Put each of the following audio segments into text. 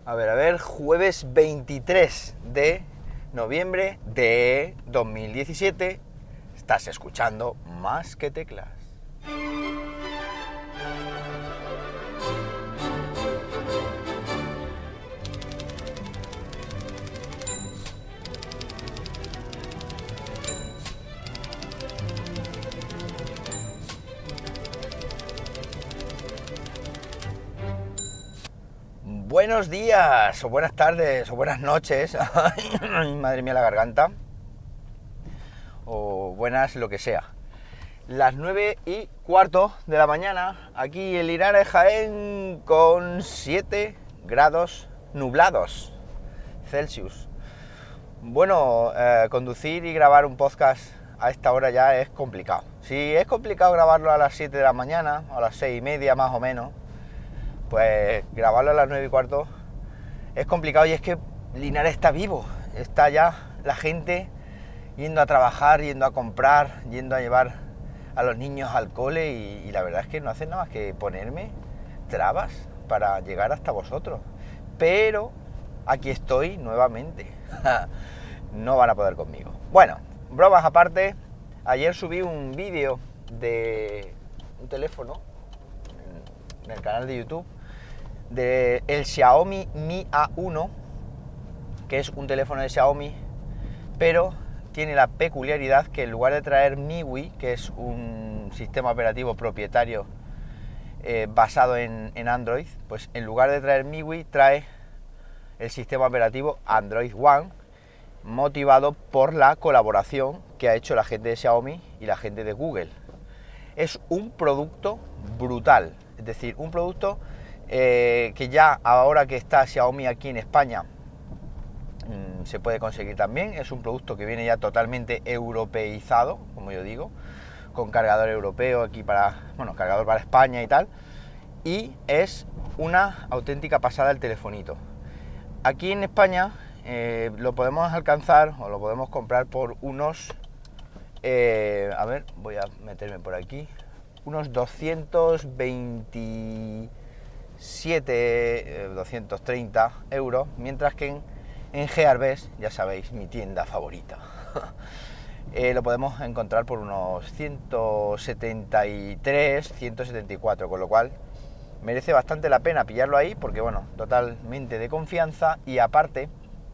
A ver, jueves 23 de noviembre de 2017. Estás escuchando Más que Teclas. Buenos días, o buenas tardes, o buenas noches. Madre mía, la garganta. O buenas lo que sea. Las 9:15 de la mañana, aquí en Linares, Jaén, con 7 grados nublados Celsius. Bueno, conducir y grabar un podcast a esta hora ya es complicado. Si es complicado grabarlo a las 7 de la mañana, a las 6:30 más o menos, pues grabarlo a las 9:15 es complicado, y es que Linares está vivo, está ya la gente yendo a trabajar, yendo a comprar, yendo a llevar a los niños al cole, y la verdad es que no hacen nada más que ponerme trabas para llegar hasta vosotros. Pero aquí estoy nuevamente. No van a poder conmigo. Bueno, bromas aparte, ayer subí un vídeo de un teléfono en el canal de YouTube de el Xiaomi Mi A1, que es un teléfono de Xiaomi, pero tiene la peculiaridad que en lugar de traer MIUI, que es un sistema operativo propietario basado en Android, pues en lugar de traer MIUI trae el sistema operativo Android One, motivado por la colaboración que ha hecho la gente de Xiaomi y la gente de Google. Es un producto brutal, es decir, un producto que ya ahora que está Xiaomi aquí en España se puede conseguir también. Es un producto que viene ya totalmente europeizado, como yo digo, con cargador europeo aquí cargador para España y tal, y es una auténtica pasada el telefonito. Aquí en España lo podemos alcanzar o lo podemos comprar por unos voy a meterme por aquí, unos 230 euros, mientras que en Gearbest, ya sabéis, mi tienda favorita, lo podemos encontrar por unos 173, 174, con lo cual merece bastante la pena pillarlo ahí, porque bueno, totalmente de confianza, y aparte,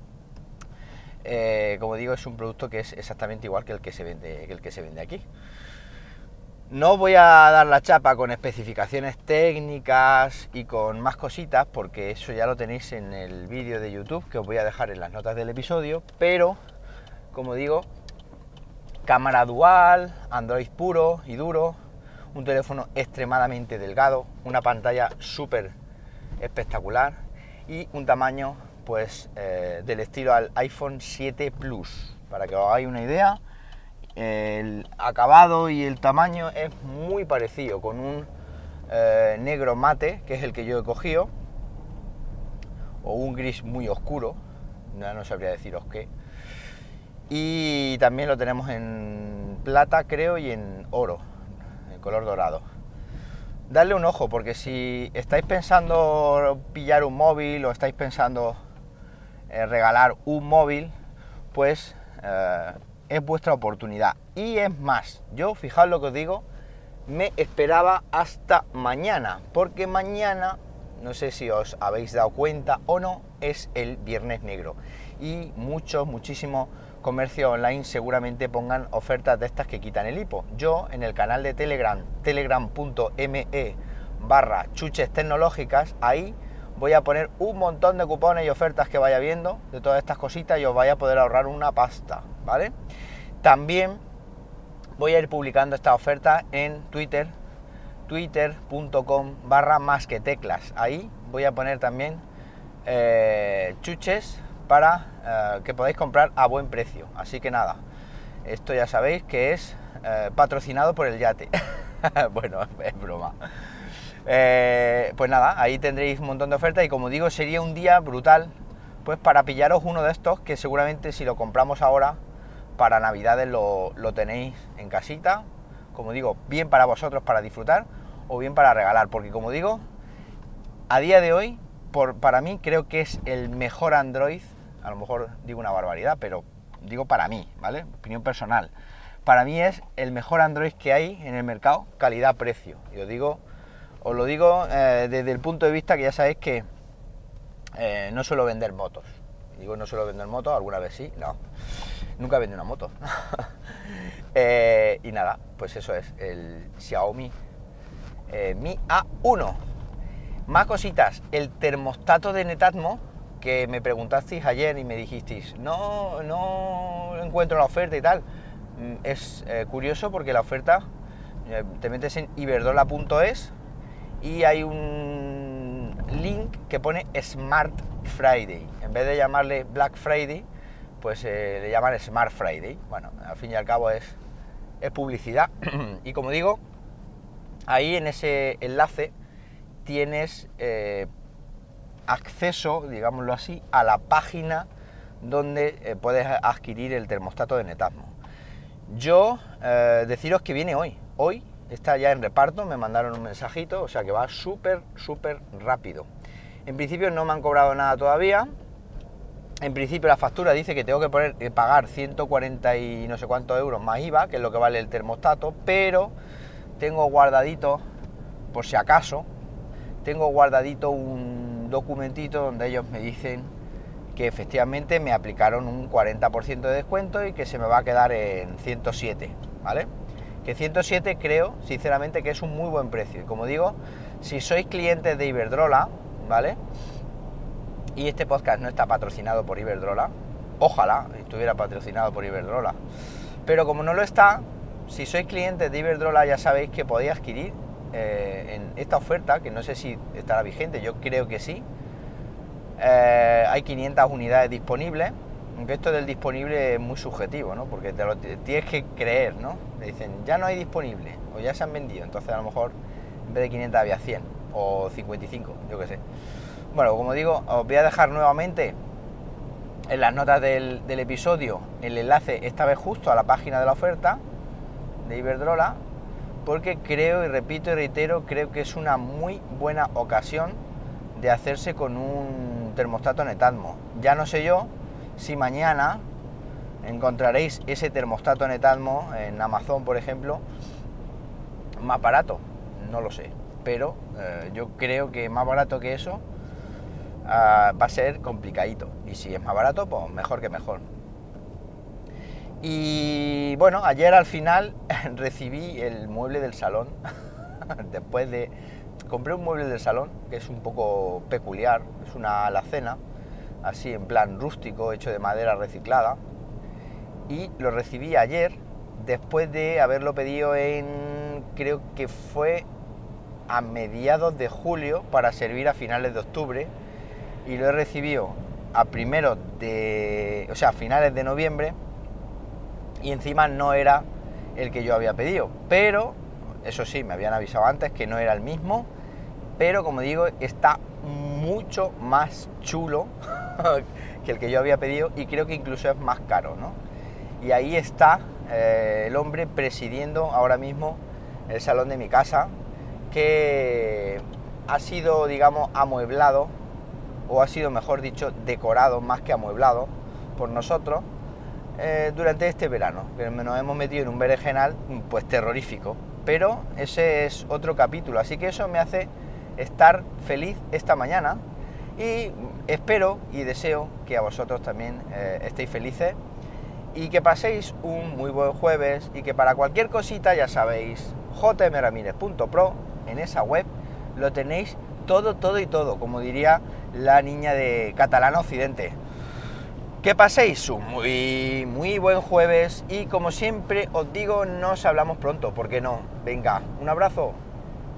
como digo, es un producto que es exactamente igual que el que se vende aquí. No voy a dar la chapa con especificaciones técnicas y con más cositas, porque eso ya lo tenéis en el vídeo de YouTube, que os voy a dejar en las notas del episodio, pero, como digo, cámara dual, Android puro y duro, un teléfono extremadamente delgado, una pantalla súper espectacular y un tamaño pues del estilo al iPhone 7 Plus. Para que os hagáis una idea, el acabado y el tamaño es muy parecido, con un negro mate, que es el que yo he cogido, o un gris muy oscuro, no sabría deciros qué, y también lo tenemos en plata, creo, y en oro, en color dorado. Dadle un ojo, porque si estáis pensando pillar un móvil o estáis pensando regalar un móvil, pues es vuestra oportunidad. Y es más, yo, fijaos lo que os digo, me esperaba hasta mañana, porque mañana, no sé si os habéis dado cuenta o no, es el Viernes Negro, y muchísimo comercio online seguramente pongan ofertas de estas que quitan el hipo. Yo en el canal de Telegram, telegram.me/chuches tecnológicas, ahí voy a poner un montón de cupones y ofertas que vaya viendo de todas estas cositas, y os vais a poder ahorrar una pasta, ¿vale? También voy a ir publicando esta oferta en Twitter, twitter.com/másqueteclas. Ahí voy a poner también chuches para que podáis comprar a buen precio. Así que nada, esto ya sabéis que es patrocinado por el yate. Bueno, es broma. Pues nada, ahí tendréis un montón de ofertas, y como digo, sería un día brutal pues para pillaros uno de estos, que seguramente si lo compramos ahora para Navidades lo tenéis en casita, como digo, bien para vosotros para disfrutar o bien para regalar, porque como digo, a día de hoy para mí creo que es el mejor Android. A lo mejor digo una barbaridad, pero digo para mí, ¿vale? Opinión personal. Para mí es el mejor Android que hay en el mercado, calidad-precio. Y os lo digo desde el punto de vista que ya sabéis que no suelo vender motos. Digo no suelo vender motos, alguna vez sí, no. Nunca vendí una moto. Y nada, pues eso es el Xiaomi Mi A1. Más cositas, el termostato de Netatmo, que me preguntasteis ayer y me dijisteis, no encuentro la oferta y tal. Es curioso porque la oferta, te metes en iberdrola.es y hay un link que pone Smart Friday. En vez de llamarle Black Friday, pues le llaman Smart Friday. Bueno, al fin y al cabo es publicidad. Y como digo, ahí en ese enlace tienes acceso, digámoslo así, a la página donde puedes adquirir el termostato de Netatmo. Yo deciros que viene hoy. Hoy está ya en reparto, me mandaron un mensajito, o sea que va súper rápido. En principio no me han cobrado nada todavía. En principio la factura dice que tengo que pagar 140 y no sé cuántos euros más IVA, que es lo que vale el termostato, pero tengo guardadito, por si acaso, tengo guardadito un documentito donde ellos me dicen que efectivamente me aplicaron un 40% de descuento y que se me va a quedar en 107, ¿vale? Que 107 creo, sinceramente, que es un muy buen precio. Y como digo, si sois clientes de Iberdrola, ¿vale? Y este podcast no está patrocinado por Iberdrola, ojalá estuviera patrocinado por Iberdrola, pero como no lo está, si sois clientes de Iberdrola ya sabéis que podéis adquirir en esta oferta, que no sé si estará vigente, yo creo que sí. Hay 500 unidades disponibles, aunque esto del disponible es muy subjetivo, ¿no? Porque te lo tienes que creer, ¿no? Me dicen, ya no hay disponible, o ya se han vendido, entonces a lo mejor en vez de 500 había 100 o 55, yo qué sé. Bueno, como digo, os voy a dejar nuevamente en las notas del episodio el enlace, esta vez justo a la página de la oferta de Iberdrola, porque creo, y repito y reitero, creo que es una muy buena ocasión de hacerse con un termostato Netatmo. Ya no sé yo si mañana encontraréis ese termostato Netatmo en Amazon, por ejemplo, más barato, no lo sé, pero yo creo que más barato que eso va a ser complicadito, y si es más barato, pues mejor que mejor. Y bueno, ayer al final recibí el mueble del salón. Compré un mueble del salón que es un poco peculiar, es una alacena, así en plan rústico, hecho de madera reciclada, y lo recibí ayer, después de haberlo pedido creo que fue a mediados de julio, para servir a finales de octubre, y lo he recibido a finales de noviembre, y encima no era el que yo había pedido, pero eso sí, me habían avisado antes que no era el mismo, pero como digo, está mucho más chulo que el que yo había pedido, y creo que incluso es más caro, ¿no? Y ahí está el hombre presidiendo ahora mismo el salón de mi casa, que ha sido, digamos, amueblado, o ha sido, mejor dicho, decorado más que amueblado por nosotros durante este verano, que nos hemos metido en un berenjenal pues terrorífico, pero ese es otro capítulo, así que eso me hace estar feliz esta mañana, y espero y deseo que a vosotros también estéis felices y que paséis un muy buen jueves, y que para cualquier cosita ya sabéis, jmramirez.pro, en esa web lo tenéis todo, como diría la niña de Catalana Occidente. Que paséis un muy buen jueves, y como siempre os digo, nos hablamos pronto, ¿por qué no? Venga, un abrazo.